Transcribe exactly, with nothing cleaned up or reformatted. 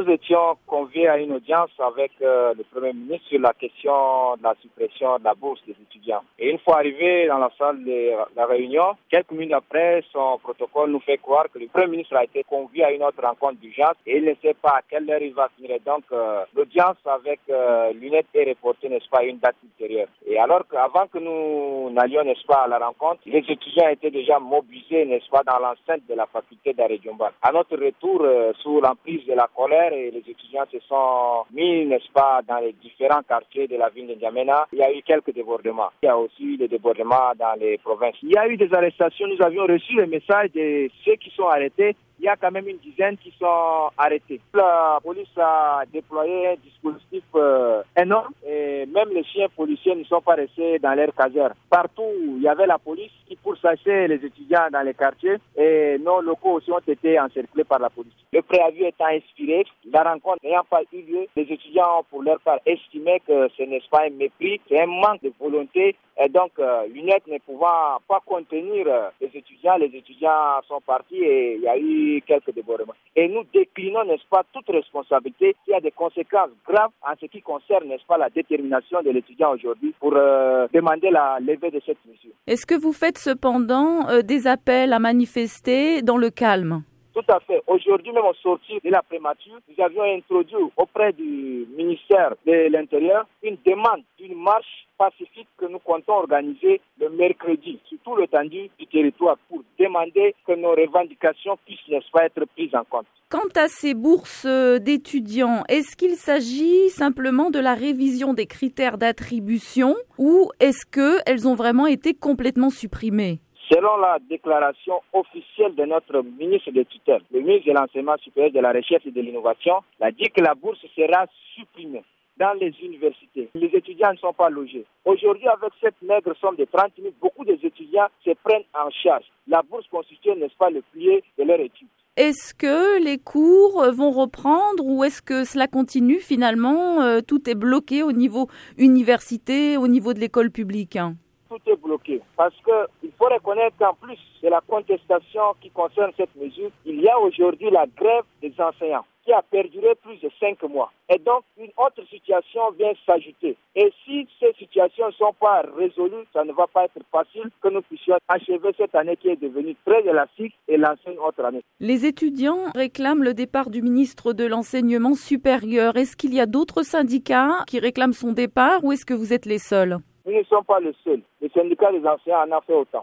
nous étions conviés à une audience avec euh, le Premier ministre sur la question de la suppression de la bourse des étudiants. Et une fois arrivé dans la salle de la réunion, quelques minutes après, son protocole nous fait croire que le Premier ministre a été convié à une autre rencontre d'urgence et il ne sait pas à quelle heure il va finir. Et donc, euh, l'audience avec euh, l'UNED est reportée, n'est-ce pas, à une date ultérieure. Et alors qu'avant que nous n'allions, n'est-ce pas, à la rencontre, les étudiants étaient déjà mobilisés, n'est-ce pas, dans l'enceinte de la faculté d'Arédiomba. À notre retour, euh, sous l'emprise de la colère, et les étudiants se sont mis, n'est-ce pas, dans les différents quartiers de la ville de N'Djamena. Il y a eu quelques débordements. Il y a aussi des débordements dans les provinces. Il y a eu des arrestations. Nous avions reçu le message de ceux qui sont arrêtés. Il y a quand même une dizaine qui sont arrêtés. La police a déployé un dispositif euh, énorme et même les chiens policiers ne sont pas restés dans leur caserne. Partout, il y avait la police qui pourchassait les étudiants dans les quartiers et nos locaux aussi ont été encerclés par la police. Le préavis étant expiré, la rencontre n'ayant pas eu lieu, les étudiants ont pour leur part estimé que ce n'est pas un mépris, c'est un manque de volonté. Et donc, euh, l'UNED ne pouvant pas contenir euh, les étudiants, les étudiants sont partis et il y a eu quelques débordements. Et nous déclinons, n'est-ce pas, toute responsabilité qui a des conséquences graves en ce qui concerne, n'est-ce pas, la détermination de l'étudiant aujourd'hui pour euh, demander la levée de cette mesure. Est-ce que vous faites cependant euh, des appels à manifester dans le calme ? Tout à fait. Aujourd'hui, même au sortir de la primature, nous avions introduit auprès du ministère de l'Intérieur une demande d'une marche pacifique que nous comptons organiser le mercredi sur tout l'étendue du territoire pour demander que nos revendications puissent, n'est-ce pas, être prises en compte. Quant à ces bourses d'étudiants, est-ce qu'il s'agit simplement de la révision des critères d'attribution ou est-ce qu'elles ont vraiment été complètement supprimées ? Selon la déclaration officielle de notre ministre de tutelle, le ministre de l'Enseignement supérieur, de la Recherche et de l'Innovation, a dit que la bourse sera supprimée dans les universités. Les étudiants ne sont pas logés. Aujourd'hui, avec cette maigre somme de trente mille, beaucoup des étudiants se prennent en charge. La bourse constitue, n'est-ce pas, le pilier de leur étude. Est-ce que les cours vont reprendre ou est-ce que cela continue finalement euh, tout est bloqué au niveau université, au niveau de l'école publique? Tout est bloqué parce qu'il faut reconnaître qu'en plus de la contestation qui concerne cette mesure, il y a aujourd'hui la grève des enseignants qui a perduré plus de cinq mois. Et donc, une autre situation vient s'ajouter. Et si ces situations ne sont pas résolues, ça ne va pas être facile que nous puissions achever cette année qui est devenue très élastique et lancer une autre année. Les étudiants réclament le départ du ministre de l'Enseignement supérieur. Est-ce qu'il y a d'autres syndicats qui réclament son départ ou est-ce que vous êtes les seuls ? Nous ne sommes pas les seuls. Le syndicat des enseignants en a fait autant.